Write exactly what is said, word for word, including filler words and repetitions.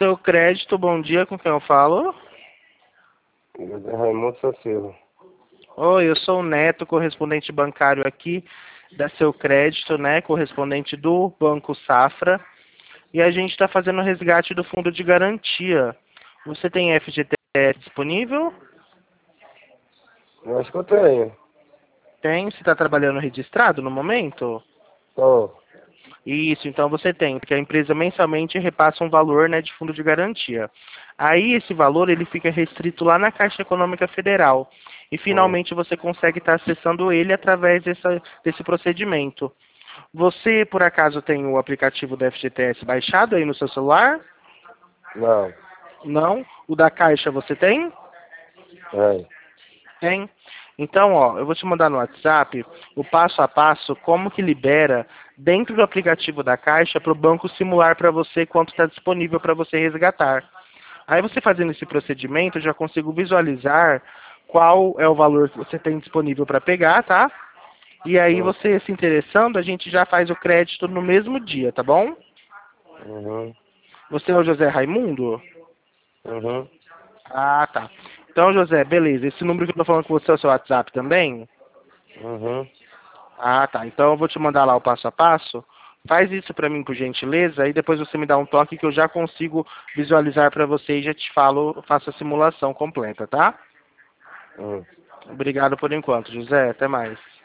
Seu crédito, bom dia, com quem eu falo? José Raimundo Silva. Oi, eu sou o Neto, correspondente bancário aqui da Seu Crédito, né? Correspondente do Banco Safra. E a gente está fazendo o resgate do fundo de garantia. Você tem F G T S disponível? Eu acho que eu tenho. Tem? Você está trabalhando registrado no momento? Tô. Isso, então você tem, porque a empresa mensalmente repassa um valor, né, de fundo de garantia. Aí esse valor ele fica restrito lá na Caixa Econômica Federal. E Hum. finalmente você consegue estar acessando ele através dessa, desse procedimento. Você, por acaso, tem o aplicativo da F G T S baixado aí no seu celular? Não. Não? O da Caixa você tem? É. Tem. Então, ó, eu vou te mandar no WhatsApp o passo a passo como que libera dentro do aplicativo da Caixa para o banco simular para você quanto está disponível para você resgatar. Aí você fazendo esse procedimento, eu já consigo visualizar qual é o valor que você tem disponível para pegar, tá? E aí Hum. você se interessando, a gente já faz o crédito no mesmo dia, tá bom? Uhum. Você é o José Raimundo? Uhum. Ah, tá. Então, José, beleza. Esse número que eu tô falando com você é o seu WhatsApp também? Uhum. Ah, tá. Então eu vou te mandar lá o passo a passo. Faz isso para mim, por gentileza, aí depois você me dá um toque que eu já consigo visualizar para você e já te falo, faço a simulação completa, tá? Hum. Obrigado por enquanto, José. Até mais.